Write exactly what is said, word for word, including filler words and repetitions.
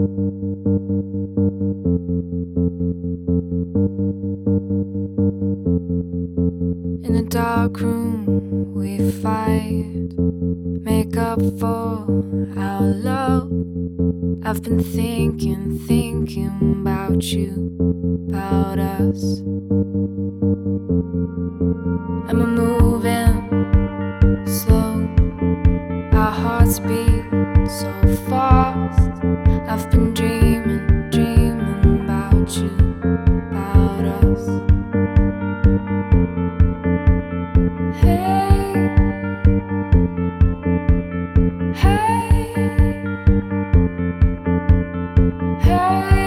In a dark room we fight, make up for our love. I've been thinking, thinking about you, about us. And we're moving slow, our hearts beat so fast. I've been dreaming, dreaming about you, about us. Hey, hey, hey.